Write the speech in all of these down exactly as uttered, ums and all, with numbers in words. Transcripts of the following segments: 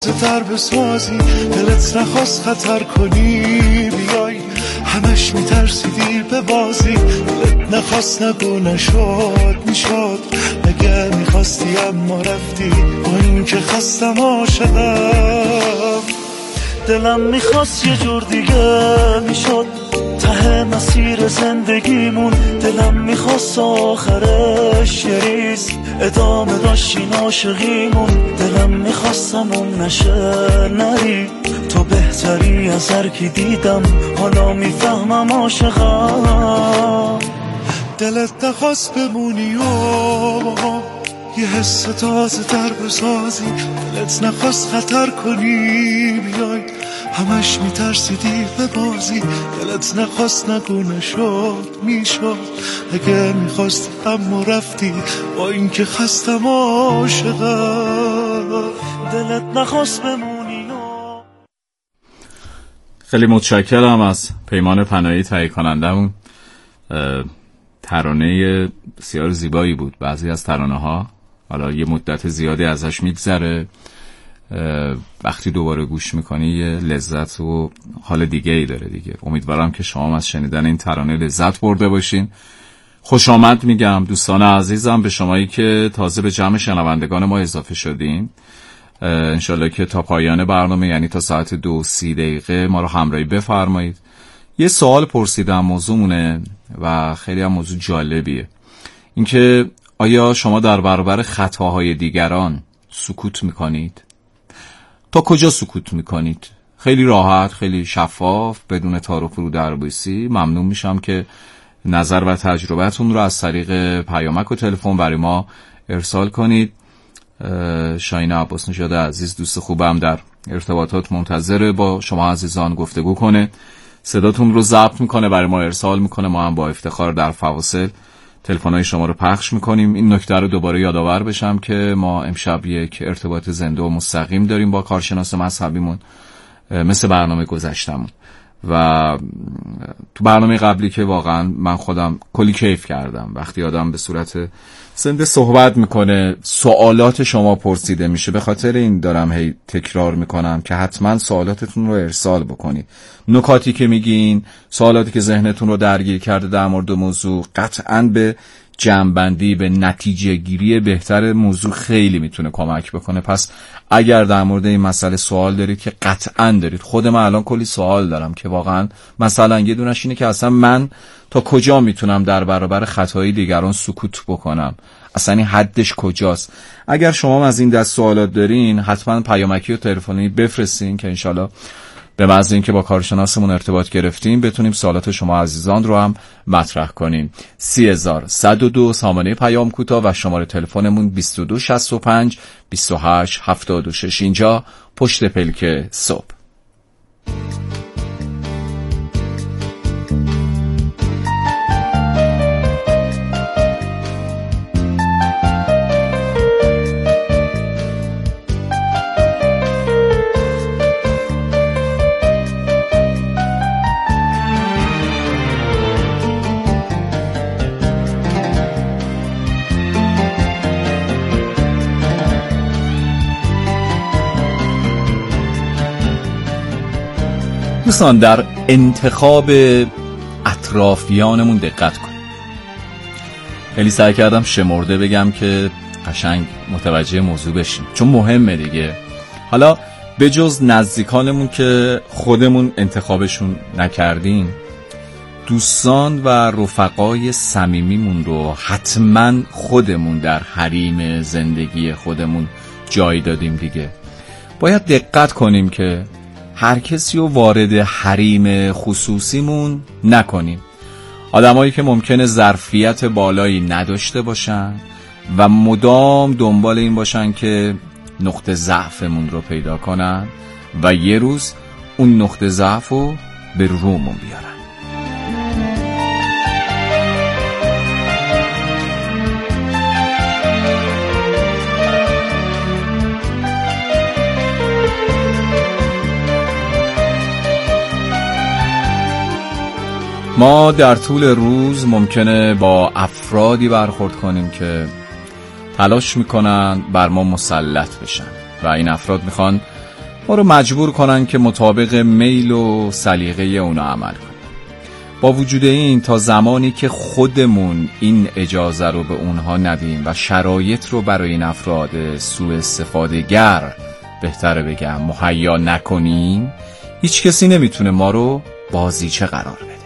تر بسازی، دلت نخواست خطر کنی بیای، همش میترسی دیر به بازی، دلت نخواست نگو نشد میشد، اگر میخواستی اما رفتی، با این که خستم عاشقم. دلم میخواست یه جور دیگه میشد ته مسیر زندگیمون، دلم میخواست آخرش یه ریز ادامه داشت این عاشقیمون، دلم میخواستم اون نشه نری، تو بهتری از هر کی دیدم، حالا میفهمم عاشقم. دلت نخواست بمونی و یه حس تازه تر بسازی، دلت نخواست خطر کنی بیای، همش میترسیدی به بازی، دلت نخواست نگو نشد میشد، اگر میخواست اما رفتی، با این که خستم عاشقم. دلت نخواست بمونی نو. خیلی متشکرم از پیمان پناهی تهیه کنندمون. ترانه بسیار زیبایی بود. بعضی از ترانه ها حالا یه مدت زیادی ازش میگذره، وقتی دوباره گوش میکنی یه لذت و حال دیگه ای داره دیگه. امیدوارم که شما از شنیدن این ترانه لذت برده باشین. خوش آمد میگم دوستان عزیزم به شمایی که تازه به جمع شنوندگان ما اضافه شدین. انشالله که تا پایان برنامه، یعنی تا ساعت دو سی دقیقه ما رو همراهی بفرمایید. یه سوال پرسیدم، موضوعمونه و خیلی هم موضوع جالبیه، اینکه آیا شما در برابر خطاهای دیگران سکوت میکنید؟ تا کجا سکوت میکنید؟ خیلی راحت، خیلی شفاف، بدون تعارف رو دربوسی. ممنون میشم که نظر و تجربتون رو از طریق پیامک و تلفن برای ما ارسال کنید. شاهین عباس نژاد عزیز دوست خوبم در ارتباطات منتظره با شما عزیزان گفتگو کنه، صداتون رو ضبط میکنه برای ما ارسال میکنه، ما هم با افتخار در فواصل تلفن‌های شما رو پخش میکنیم. این نکته رو دوباره یادآور بشم که ما امشب یک ارتباط زنده و مستقیم داریم با کارشناس مذهبیمون، مثل برنامه گذشتمون و تو برنامه قبلی که واقعا من خودم کلی کیف کردم. وقتی آدم به صورت زنده صحبت میکنه، سوالات شما پرسیده میشه. به خاطر این دارم هی تکرار میکنم که حتما سوالاتتون رو ارسال بکنید. نکاتی که میگین، سوالاتی که ذهنتون رو درگیر کرده در مورد موضوع، قطعاً به جمع‌بندی، به نتیجه گیری بهتر موضوع خیلی میتونه کمک بکنه. پس اگر در مورد این مسئله سوال دارید که قطعاً دارید، خود من الان کلی سوال دارم که واقعاً مثلا یه دونش اینه که اصلا من تا کجا میتونم در برابر خطای دیگران سکوت بکنم، اصلا این حدش کجاست؟ اگر شما از این دست سوالات دارین حتما پیامکی و تلفنی بفرستین که انشالله به محض اینکه با کارشناسمون ارتباط گرفتیم بتونیم سوالات شما عزیزان رو هم مطرح کنیم. سی هزار و صد و دو سامانه پیام کوتاه و شماره تلفنمون بیست و دو شصت و پنج بیست و هشت هفتاد و شش، اینجا پشت پلک صبح. دوستان در انتخاب اطرافیانمون دقت کنیم. خیلی سعی کردم شمرده بگم که قشنگ متوجه موضوع بشیم، چون مهمه دیگه. حالا به جز نزدیکانمون که خودمون انتخابشون نکردیم، دوستان و رفقای صمیمیمون رو حتما خودمون در حریم زندگی خودمون جای دادیم دیگه. باید دقت کنیم که هر کسی رو وارد حریم خصوصیمون نکنیم. آدمایی که ممکنه ظرفیت بالایی نداشته باشن و مدام دنبال این باشن که نقطه ضعفمون رو پیدا کنن و یه روز اون نقطه ضعف رو به رومون بیارن. ما در طول روز ممکنه با افرادی برخورد کنیم که تلاش میکنن بر ما مسلط بشن و این افراد میخوان ما رو مجبور کنن که مطابق میل و سلیقه اونا عمل کنیم. با وجود این تا زمانی که خودمون این اجازه رو به اونها ندیم و شرایط رو برای این افراد سوء استفاده گر بهتره بگم مهیا نکنیم، هیچ کسی نمیتونه ما رو بازیچه قرار بده.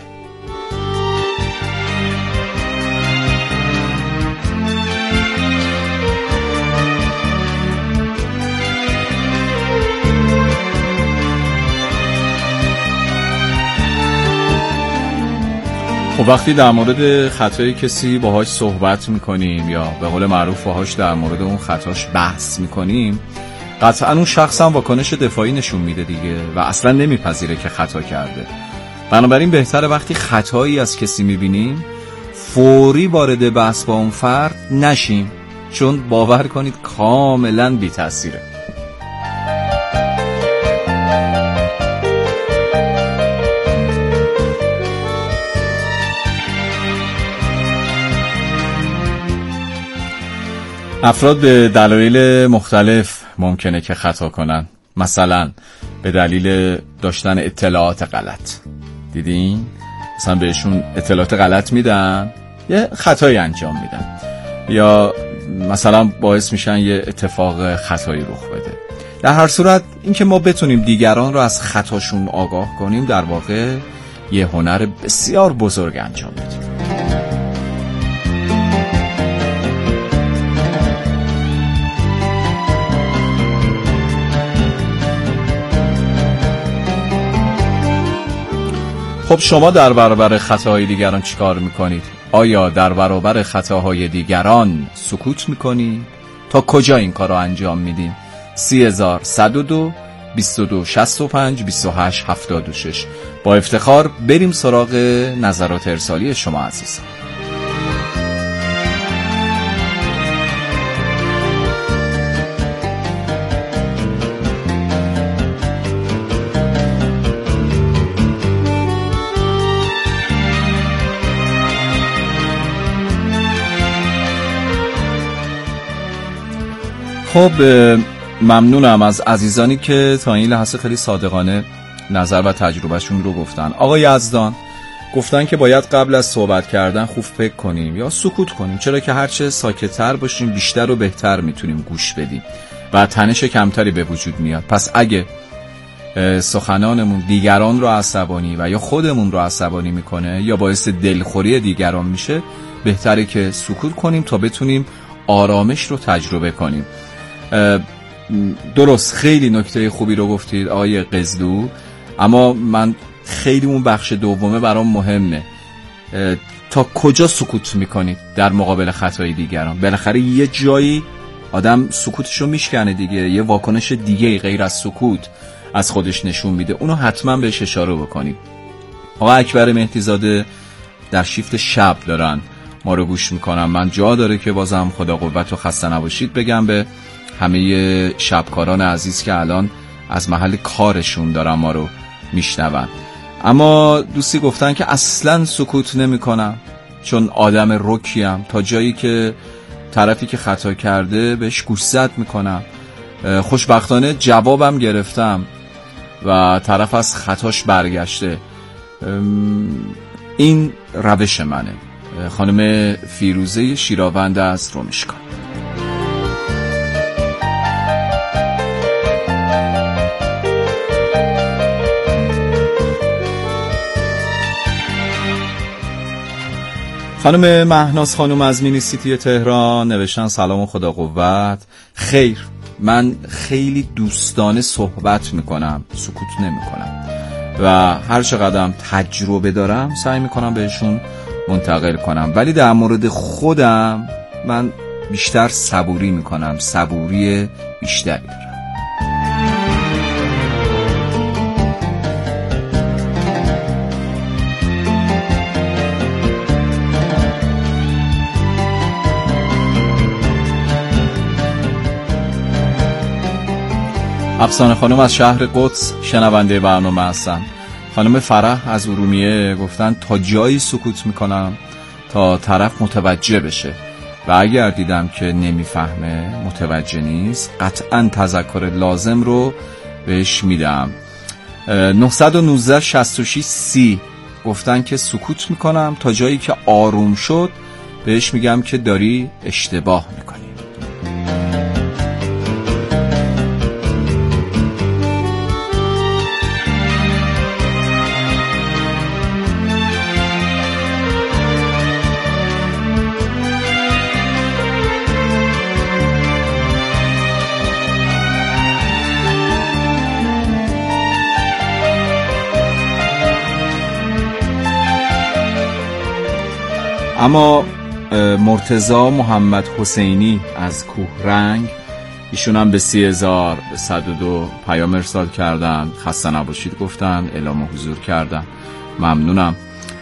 و وقتی در مورد خطای کسی باهاش صحبت میکنیم یا به قول معروف باهاش در مورد اون خطاش بحث میکنیم، قطعا اون شخص هم واکنش دفاعی نشون میده دیگه و اصلا نمیپذیره که خطا کرده. بنابراین بهتره وقتی خطایی از کسی میبینیم فوری وارد بحث با اون فرد نشیم، چون باور کنید کاملا بی تاثیره. افراد به دلایل مختلف ممکنه که خطا کنن، مثلا به دلیل داشتن اطلاعات غلط. دیدین؟ مثلا بهشون اطلاعات غلط میدن یه خطایی انجام میدن، یا مثلا باعث میشن یه اتفاق خطایی رخ بده. در هر صورت اینکه ما بتونیم دیگران رو از خطاشون آگاه کنیم در واقع یه هنر بسیار بزرگ انجام بدیم. خب شما در برابر خطاهای دیگران چیکار میکنید؟ آیا در برابر خطاهای دیگران سکوت میکنید؟ تا کجا این کار رو انجام میدین؟ سی هزار صد و دو بیست و دو شصت و پنج بیست و هشت هفتاد و شش. با افتخار بریم سراغ نظرات ارسالی شما عزیزان. خب ممنونم از عزیزانی که تا این لحظه خیلی صادقانه نظر و تجربهشون رو گفتن. آقای یزدان گفتن که باید قبل از صحبت کردن خوب فکر کنیم یا سکوت کنیم، چرا که هرچه ساکت‌تر باشیم بیشتر و بهتر میتونیم گوش بدیم و تنش کمتری به وجود میاد. پس اگه سخنانمون دیگران رو عصبانی و یا خودمون رو عصبانی میکنه یا باعث دلخوری دیگران میشه، بهتره که سکوت کنیم تا بتونیم آرامش رو تجربه کنیم. درست، خیلی نکته خوبی رو گفتید آقای قزلو، اما من خیلی اون بخش دومه برام مهمه. تا کجا سکوت میکنید در مقابل خطای دیگران؟ بالاخره یه جایی آدم سکوتشو میشکنه دیگه، یه واکنش دیگه غیر از سکوت از خودش نشون میده، اونو حتما بهش اشاره بکنید. آقا اکبر مهدیزاده در شیفت شب دارن ما رو گوش میکنم. من جا داره که بازم خدا قوت و خسته نباشید بگم به همه شبکاران عزیز که الان از محل کارشون دارن ما رو میشنون. اما دوستی گفتن که اصلا سکوت نمی کنم چون آدم رکیم، تا جایی که طرفی که خطا کرده بهش گوشزد میکنم. خوشبختانه جوابم گرفتم و طرف از خطاش برگشته. این روش منه. خانم فیروزه شیراوند از رومشکان. خانم مهناز خانم از مینی سیتی تهران نوشتن سلام و خدا قوت. خیر، من خیلی دوستانه صحبت میکنم، سکوت نمیکنم و هر چقدرم تجربه دارم سعی میکنم بهشون منتقل کنم، ولی در مورد خودم من بیشتر صبوری میکنم، صبوری بیشتری دارم. افسانه خانم از شهر قدس شنونده برنامه هستن. خانم فرح از ارومیه گفتن تا جایی سکوت میکنم تا طرف متوجه بشه و اگر دیدم که نمیفهمه، متوجه نیست، قطعا تذکر لازم رو بهش میدم. نه یک نه شصت و شش سی گفتن که سکوت میکنم تا جایی که آروم شد بهش میگم که داری اشتباه میکنی. اما مرتضی محمد حسینی از کوهرنگ، ایشون هم به سی هزار صد و دو پیام ارسال کردن، خسته نباشید گفتن، اعلام حضور کردن، ممنونم.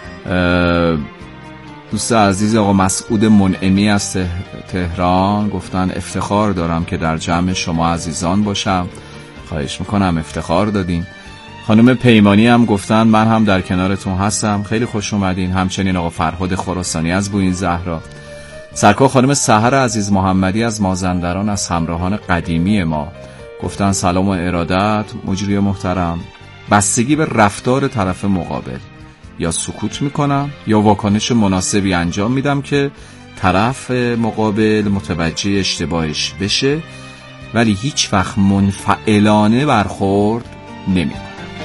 دوست عزیز آقا مسعود منعمی از تهران گفتن افتخار دارم که در جمع شما عزیزان باشم. خواهش میکنم، افتخار دادین. خانم پیمانی هم گفتن من هم در کنارتون هستم، خیلی خوش اومدین. همچنین آقا فرهاد خراسانی از بوین زهرا. سرکار خانم سحر عزیز محمدی از مازندران از همراهان قدیمی ما گفتن سلام و ارادت مجری محترم. بستگی به رفتار طرف مقابل، یا سکوت میکنم یا واکنش مناسبی انجام میدم که طرف مقابل متوجه اشتباهش بشه، ولی هیچ وقت منفعلانه برخورد نمیکنم.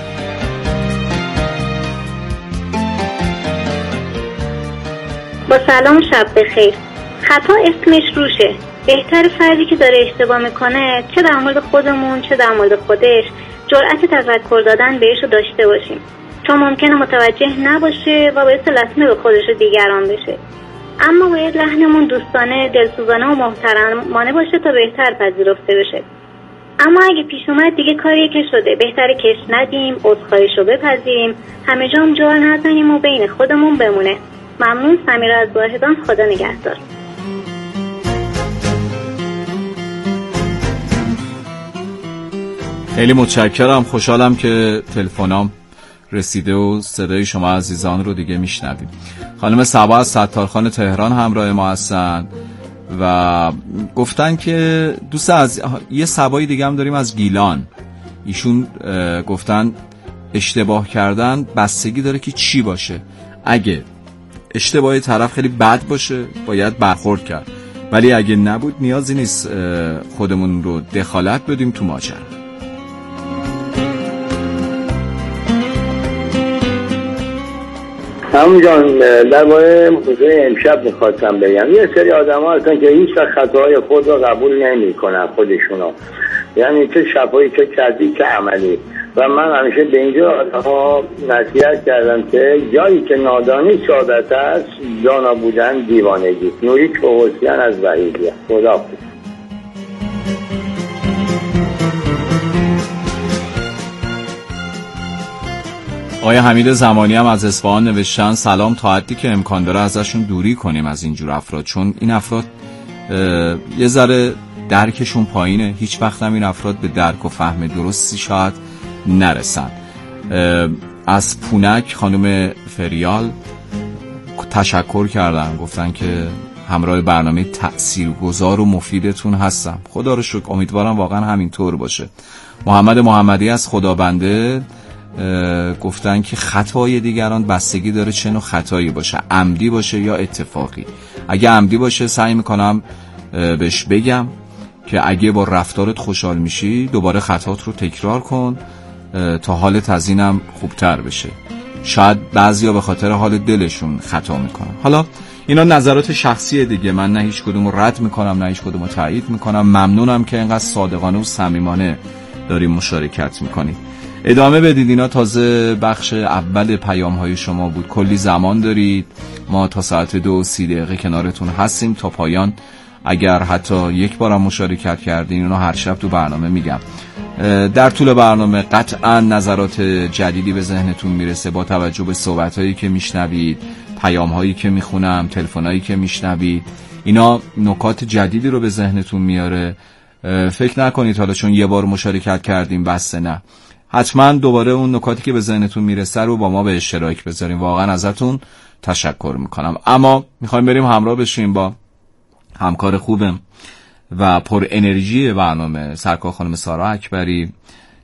با سلام شب بخیر. خطا اسمش روشه. بهتر فردی که داره اشتباه میکنه چه در مورد خودمون چه در مورد خودش جرأت تذکر دادن بهش رو داشته باشیم، چون ممکنه متوجه نباشه و باعث لطمه به خودش و دیگران بشه. اما باید لحنمون دوستانه، دلسوزانه و محترمانه باشه تا بهتر پذیرفته بشه. اما اگه پیش اومد دیگه کاریه که شده، بهتره کش ندیم، عذرخواهیشو بپذیریم، همه جام جار نزنیم و بین خودمون بمونه. ممنون. سمیرا از واحدان، خدا نگهدار. خیلی متشکرم، خوشحالم که تلفنام رسیده و صدای شما عزیزان رو دیگه میشنویم. خانم صبا از ستارخان تهران همراه ما هستن و گفتن که دوست از یه صبای دیگه هم داریم از گیلان. ایشون گفتن اشتباه کردن بستگی داره که چی باشه. اگه اشتباه طرف خیلی بد باشه باید برخورد کرد، ولی اگه نبود نیازی نیست خودمون رو دخالت بدیم تو ماجرا. همون جان در مورد موضوع امشب میخواستم بگم یه سری آدم ها هستن که هیچ وقت خطاهای خود رو قبول نمی کنن خودشونو، یعنی چه شفایی چه کردی چه عملی. و من همیشه به اینجا آدم ها نصیحت کردم که جایی که نادانی سعادت است دانا بودن دیوانگی. نوری چوغسیان از وحیدیه. خدا حافظ. آقای حمید زمانی هم از اصفهان نوشتن سلام، تا حدی که امکان داره ازشون دوری کنیم از اینجور افراد، چون این افراد یه ذره درکشون پایینه، هیچ وقت هم این افراد به درک و فهم درستی شاید نرسن. از پونک خانم فریال تشکر کردن، گفتن که همراه برنامه تأثیرگذار و مفیدتون هستم. خدا رو شکر، امیدوارم واقعا همینطور باشه. محمد محمدی از خدابنده گفتن که خطای دیگران بستگی داره چه نوع خطایی باشه، عمدی باشه یا اتفاقی. اگه عمدی باشه سعی میکنم بهش بگم که اگه با رفتارت خوشحال میشی دوباره خطات رو تکرار کن تا حالت از اینم خوبتر بشه. شاید بعضیا به خاطر حال دلشون خطا میکنن. حالا اینا نظرات شخصیه دیگه، من نه هیچ کدوم رو رد میکنم نه هیچ کدوم رو تایید میکنم. ممنونم که اینقدر صادقانه و صمیمانه داریم مشارکت میکنید. ادامه بدید، اینا تازه بخش اول پیام های شما بود. کلی زمان دارید، ما تا ساعت دو و سی دقیقه کنارتون هستیم تا پایان. اگر حتی یک بارم مشارکت کردین اونو هر شب تو برنامه میگم. در طول برنامه قطعا نظرات جدیدی به ذهنتون میرسه با توجه به صحبت هایی که میشنوید، پیام هایی که میخونم، تلفن هایی که میشنوید. اینا نکات جدیدی رو به ذهنتون میاره. فکر نکنید حالا چون یه بار مشارکت کردیم بس، نه، حتما دوباره اون نکاتی که به ذهنتون میرسه رو با ما به اشتراک بذاریم. واقعا ازتون تشکر میکنم. اما میخوایم بریم همراه بشیم با همکار خوبم و پر انرژی برنامه، سرکار خانم سارا اکبری،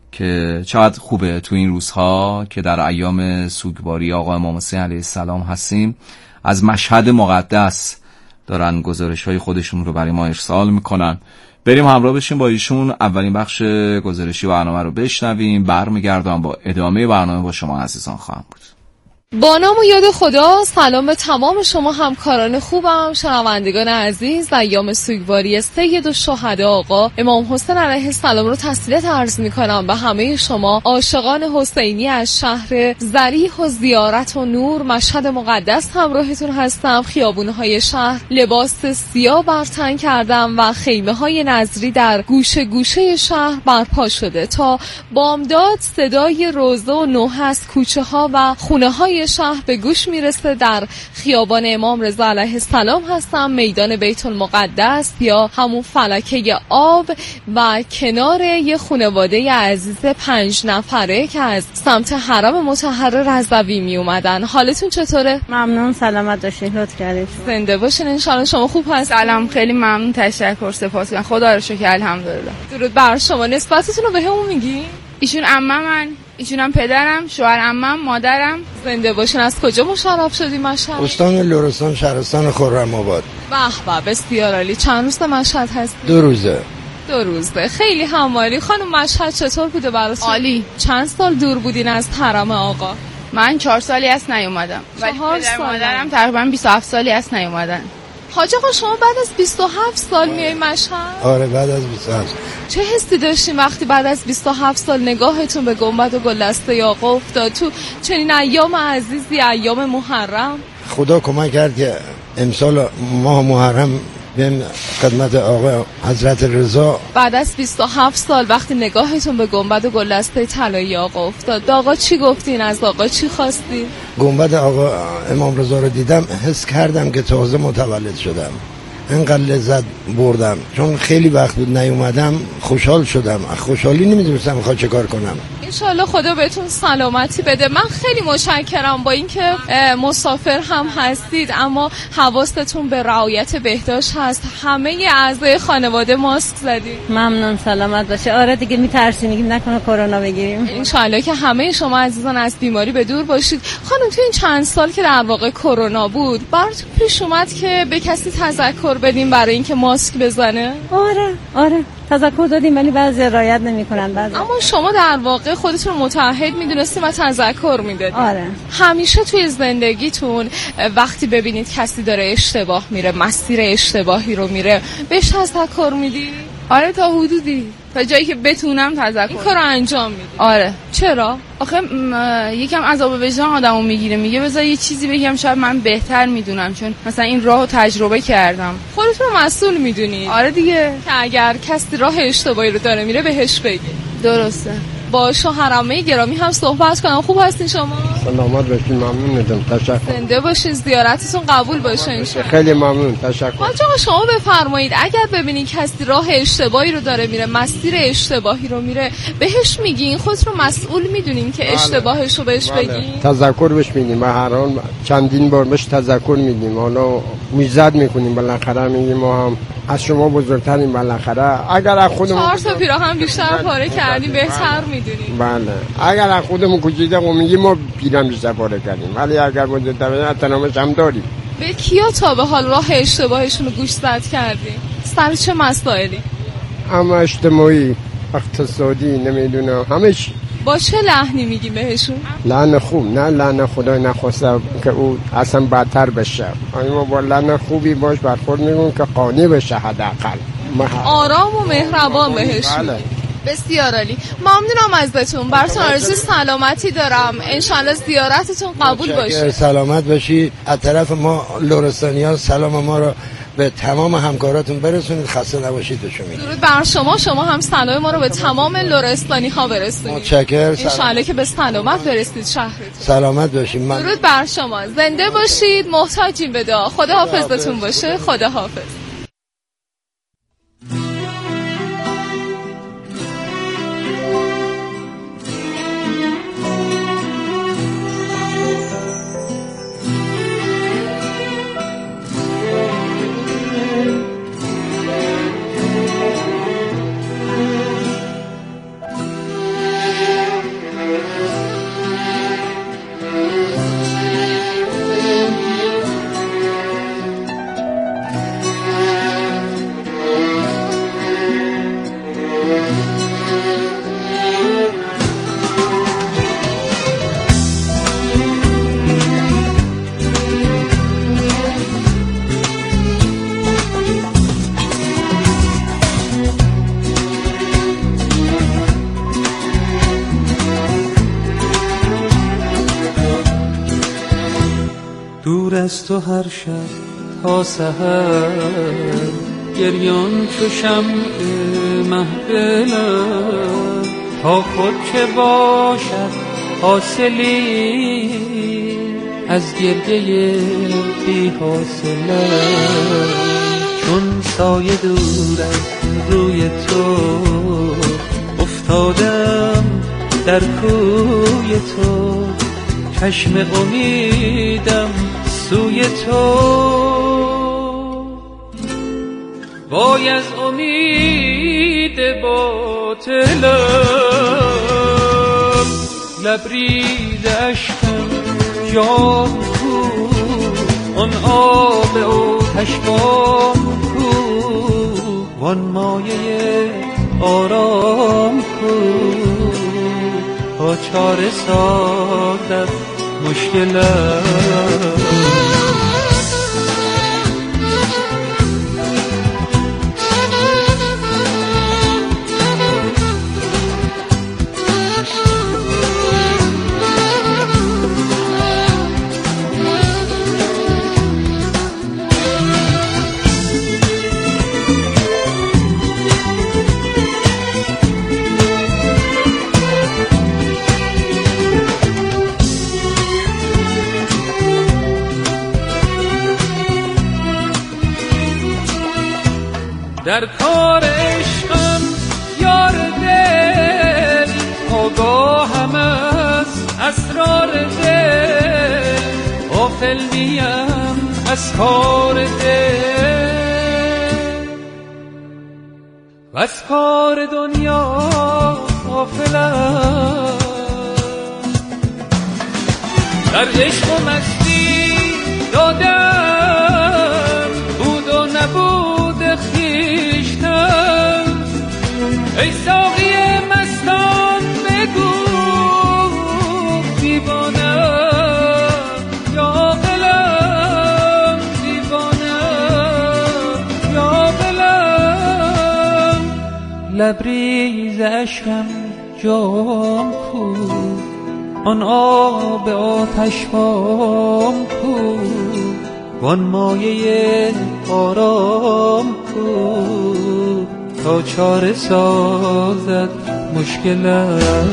که چقدر خوبه تو این روزها که در ایام سوگواری آقا امام حسین علیه السلام هستیم، از مشهد مقدس دارن گزارش‌های خودشون رو برای ما ارسال میکنن. بریم همراه بشیم با ایشون، اولین بخش گزارشی برنامه رو بشنویم، برمیگردم با ادامه برنامه با شما عزیزان خواهم بود. با نام و یاد خدا، سلام به تمام شما همکاران خوبم، شنوندگان عزیز. ایام سوگواری سید الشهدا آقا امام حسین علیه السلام رو تسلیت عرض می‌کنم به همه شما عاشقان حسینی از شهر ذریح و زیارت و نور مشهد مقدس. همراهتون هستم. خیابون‌های شهر لباس سیاه بر تن کردم و خیمه‌های نظری در گوشه گوشه شهر برپا شده تا بامداد صدای روزه و نوحه از کوچه‌ها و خونه‌های شهر به گوش میرسه. در خیابان امام رضا علیه السلام هستم، میدان بیت المقدس یا همون فلکه آب و کنار یه خانواده عزیز پنج نفره که از سمت حرم مطهر رضوی می اومدن. حالتون چطوره؟ ممنون، سلامت باشین، لطف کردید. زنده باشین ان شاء الله. شما خوب هستین؟ سلام، خیلی ممنون، تشکر، سپاسگزارم، خدا رو شکر، الحمدلله. درود بر شما. نسبتتون رو بهمون میگی؟ ایشون عممن، ایشونم پدرم، شوهر عمم، مادرم. زنده باشین. از کجا مشرف شدی مشهد؟ استان لرستان، شهرستان خرم آباد. به به، بسیار عالی. چند روز مشهد هستی؟ دو روزه. دو روزه، خیلی همالی. خانم مشهد چطور بوده براتون؟ عالی. چند سال دور بودین از حرم آقا؟ من چهار سالی است نیومدم. ولی پدر مادرم تقریبا بیست و هفت سالی است نیومدن. حاج آقا شما بعد از بیست و هفت سال میای مشهد؟ آره بعد از بیست و هفت. چه حسی داشتین وقتی بعد از بیست و هفت سال نگاهتون به گنبد و گلدسته آقا افتاد تو چنین ایام عزیزی، ایام محرم؟ خدا کمک کرد که امسال ماه محرم بیم خدمت آقا حضرت رضا. بعد از بیست و هفت سال وقتی نگاهتون به گنبد و گلدسته طلایی آقا افتاد، آقا چی گفتین؟ از آقا چی خواستین؟ گنبد آقا امام رضا رو دیدم، حس کردم که تازه متولد شدم. انقدر لذت بردم چون خیلی وقت بود نیومدم، خوشحال شدم. خوشحالی نمیدونستم میخواد چه کار کنم. انشالله خدا بهتون سلامتی بده. من خیلی متشکرم با اینکه مسافر هم هستید اما حواستون به رعایت بهداشت هست. همه اعضای خانواده ماسک زدید. ممنون، سلامت باشه. آره دیگه میترسیم، میگیم نکنه کرونا بگیریم. انشالله که همه شما عزیزان از بیماری به دور باشید. خانم تو این چند سال که در واقع کرونا بود براتون پیش اومد که به کسی تذکر بدیم برای اینکه ماسک بزنه؟ آره آره تذکر دادیم ولی بعضی رعایت نمی‌کنن بعضی. اما شما در واقع خودتون متعهد میدونستید و تذکر میدادید. آره. همیشه توی زندگیتون وقتی ببینید کسی داره اشتباه میره، مسیر اشتباهی رو میره، بهش تذکر میدی؟ آره تا حدودی، تا جایی که بتونم تذکر. این کارو انجام میدی؟ آره. چرا؟ آخه یکم عذاب وجدان آدمو میگیره، میگه بذار یه چیزی بگم شاید من بهتر میدونم چون مثلا این راهو تجربه کردم. خودتون رو مسئول میدونید. آره دیگه، که اگر کسی راه اشتباهی رو داره میره بهش بگی. درسته. با شوهرعمه گرامی هم صحبت کنم. خوب هستین شما؟ سلامت باشین، ممنونم، تشکر. زنده باشین، زیارتتون قبول باشه ان شاء الله. خیلی ممنون، تشکر. حاج آقا شما بفرمایید اگر ببینید کسی راه اشتباهی رو داره میره، مسیر اشتباهی رو میره، بهش میگین؟ خودت رو مسئول میدونین که اشتباهش رو بهش بگین؟ تذکر بهش میدیم، به هر حال چندین بار بهش تذکر میدیم. حالا میزد میکنیم، بالاخره میگیم ما هم از شما بزرگتریم، بالاخره اگر از خودمون چهار تا پیراهن بیشتر پاره کردیم بهتر میدونیم. بله اگر از خودمون کوچیده میگیم ما پیرم بیشتر پاره کردیم، ولی اگر بزرگتریم احترامش هم داریم. به کیا تا به حال راه اشتباهشون رو گوش زد کردیم؟ سر چه مسائلی؟ اما اجتماعی، اقتصادی، نمیدونم همه چی. با چه لحنی میگیم بهشون؟ لحن خوب، نه لحن خدای نخواسته که او اصلا بدتر بشه. اما با لحن خوبی باش برخورد میگون که قانع بشه، حداقل آرام و مهربان بهشون. بله. بسیار عالی، ممنونم ازتون. براتون آرزوی سلامتی دارم، انشالله زیارتتون قبول باشه. سلامت باشی. از طرف ما لرستانیان سلام ما رو به تمام همکاراتون برسونید، خسته نباشید بهشون میگم. درود بر شما، شما هم سلام ما رو به تمام لرستانی ها برسونید. متشکرم. انشالله که به سلامت برسید شهرتون. سلامت باشید. من... درود بر شما، زنده باشید، محتاجیم به دعا. خدا حافظتون باشه. خدا حافظ. دور از تو هر شب تا سحر، گریان چو شمع محفلم، تا خود که باشد حاصلی از گریه بی حاصله. چون سایه دور از روی تو افتادم در کوی تو، چشم امیدم سوی تو. وای از امید باطلم، لبریز اشکم جام کو، آن آب آتش بام کو، وان مایه آرام کو، تا چاره سازد مشکلم. در کار عشقم یار دل، آگاهم از اسرار دل، غافل نیم از کار دل، و از کار دنیا غافلم. در عشق و مستی دادم بود و نبود خویشتن. ای ساقی مستان بگو دیوانم یا عاقلم، دیوانم یا عاقلم. لبریز اشکم جام کو، آن آب آتش بام کو، وان مایه آرام کو، تا چاره سازد مشکلم.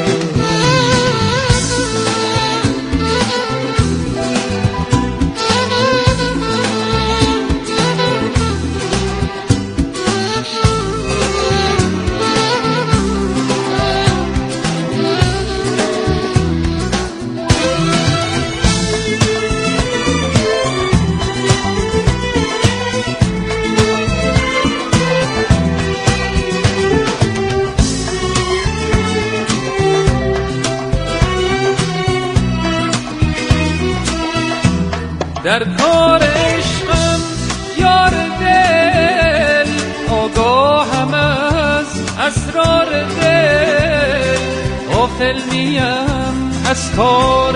در کار عشقم یار دل، آگاهم از اسرار دل، غافل نیم از کار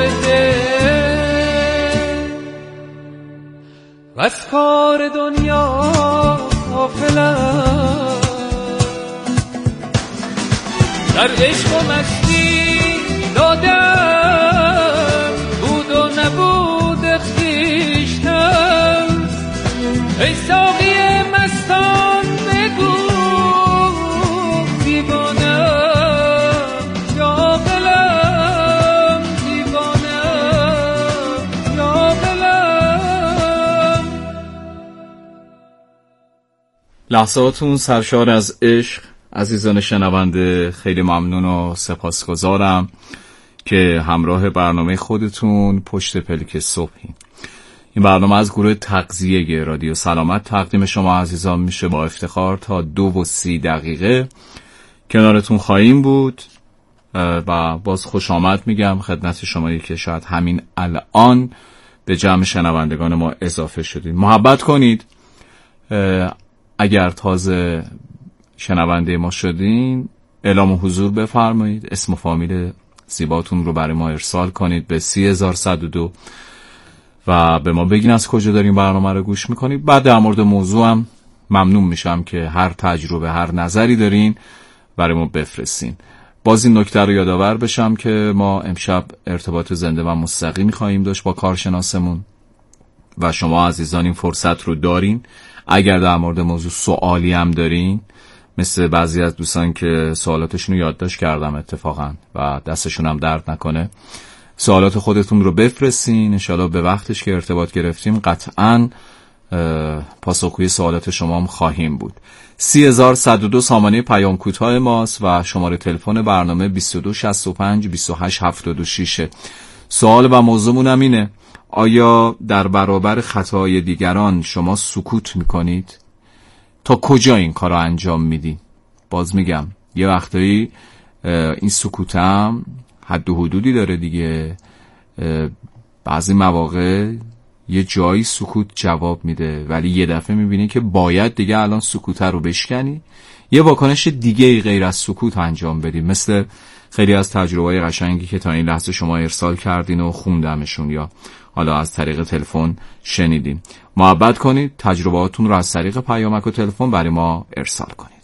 دل، و از کار دنیا غافلم. در عشق و مستی دادم بود و نبود خویشتن. ای ساقی مستان بگو دیوانم یا عاقلم، دیوانم یا عاقلم. لحظاتون سرشار از عشق. عزیزان شنونده خیلی ممنون و سپاسگزارم که همراه برنامه خودتون پشت پلک صبحین. این برنامه از گروه تغذیه رادیو سلامت تقدیم شما عزیزان میشه. با افتخار تا دو و سی دقیقه کنارتون خواهیم بود و باز خوش آمد میگم خدمت شمایی که شاید همین الان به جمع شنوندگان ما اضافه شدید. محبت کنید. اگر تازه شنونده ما شدین اعلام حضور بفرمایید، اسم و فامیل زیباتون رو برای ما ارسال کنید به سی هزار و صد و دو و به ما بگین از کجا دارین برنامه رو گوش میکنید. بعد در مورد موضوع هم ممنون میشم که هر تجربه هر نظری دارین برای ما بفرستین. باز این نکته رو یادآور بشم که ما امشب ارتباط زنده و مستقیم خواهیم داشت با کارشناسمون و شما عزیزان این فرصت رو دارین. اگر در مورد موضوع سوالی هم دارین، مثل بعضی از دوستان که سوالاتشون رو یادداشت کردم اتفاقا و دستشون هم درد نکنه، سوالات خودتون رو بفرستین. انشالله به وقتش که ارتباط گرفتیم قطعاً پاسخگوی سوالات شما هم خواهیم بود. سی هزار صد و دو سامانه پیام کوتاه ماست و شماره تلفن برنامه بیست و دو شصت و پنج بیست و هشت هفتاد و شش. سوال و موضوعمون هم اینه: آیا در برابر خطای دیگران شما سکوت میکنید؟ تا کجا این کار رو انجام میدین؟ باز میگم یه وقتایی این سکوت هم حد و حدودی داره دیگه. بعضی مواقع یه جایی سکوت جواب میده، ولی یه دفعه میبینی که باید دیگه الان سکوت رو بشکنی، یه واکنش دیگه غیر از سکوت انجام بدی. مثل خیلی از تجربه‌های قشنگی که تا این لحظه شما ارسال کردین و خوندمشون یا حالا از طریق تلفن شنیدین. محبت کنید، تجربهاتون رو از طریق پیامک و تلفن برای ما ارسال کنید.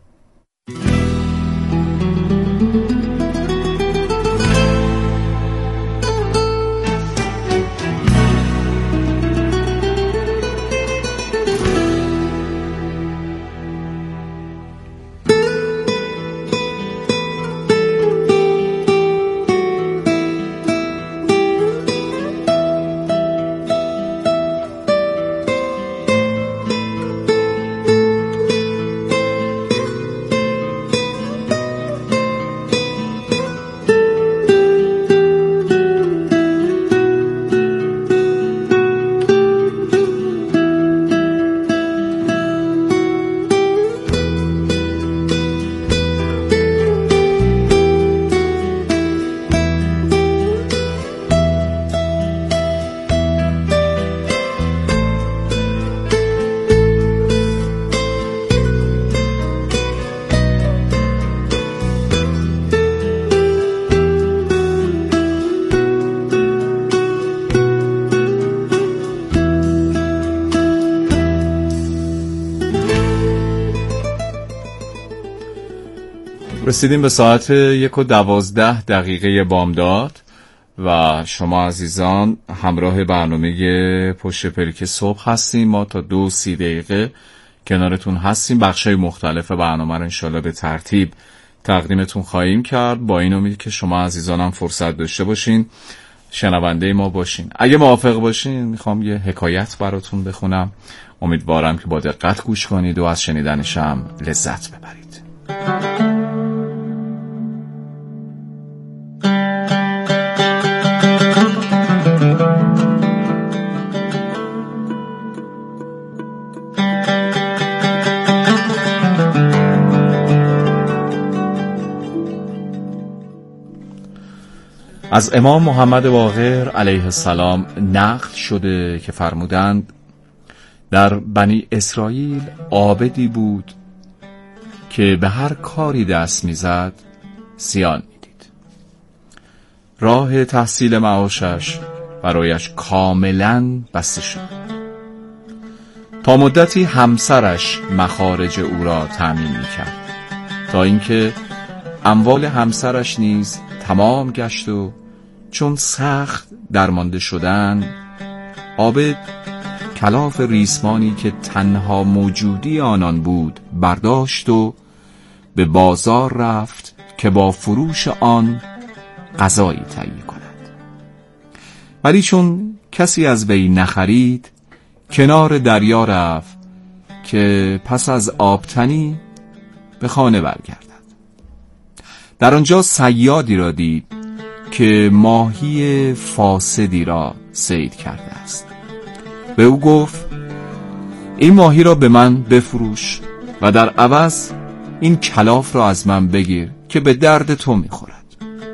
رسیدیم به ساعت یک و دوازده دقیقه بامداد و شما عزیزان همراه برنامه پشت پلک صبح هستیم. ما تا دو سی دقیقه کنارتون هستیم. بخشای مختلف برنامه رو انشالله به ترتیب تقدیمتون خواهیم کرد، با این امید که شما عزیزان هم فرصت داشته باشین شنونده ما باشین. اگه موافق باشین میخوام یه حکایت براتون بخونم، امیدوارم که با دقت گوش کنید و از شنیدنش هم لذت ببرید. از امام محمد باقر علیه السلام نقل شده که فرمودند در بنی اسرائیل عابدی بود که به هر کاری دست میزد زیان میدید. راه تحصیل معاشش برایش کاملا بسته شد. تا مدتی همسرش مخارج او را تأمین میکرد تا اینکه اموال همسرش نیز تمام گشت و چون سخت درمانده شدن، عابد کلاف ریسمانی که تنها موجودی آنان بود برداشت و به بازار رفت که با فروش آن غذایی تهیه کند. ولی چون کسی از وی نخرید، کنار دریا رفت که پس از آبتنی به خانه برگردد. در آنجا صیادی را دید که ماهی فاسدی را صید کرده است. به او گفت این ماهی را به من بفروش و در عوض این کلاف را از من بگیر که به درد تو میخورد.